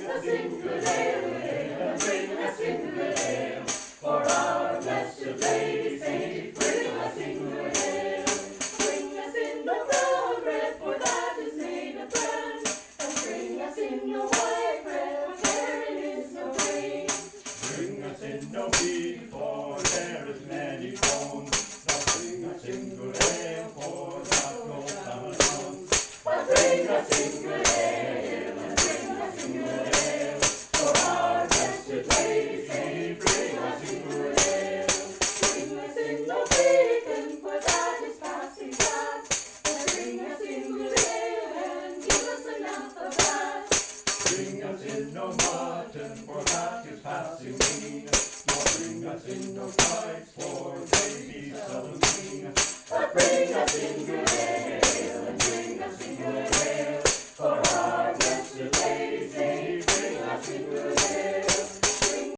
us in good ale, bring us in good ale. For our blessed Lady Saint, bring us in good ale. Bring us in the brown bread, for that is made of bran. And bring us in the white bread, for therein is no grain. Bring us in no beef, for there is many bones. Now bring us in good ale, for that no famine comes. But bring us in good ale, and bring us in good ale. For our blessed Lady Saint, bring us in good ale. Bring us in no bacon, for that is passing fat. And bring us in good ale, and give us enough of that. Bring us in no mutton, for that is passing lean. Nor bring us in no kites, for they be seldom seen. But bring us in good ale, and bring us in good ale.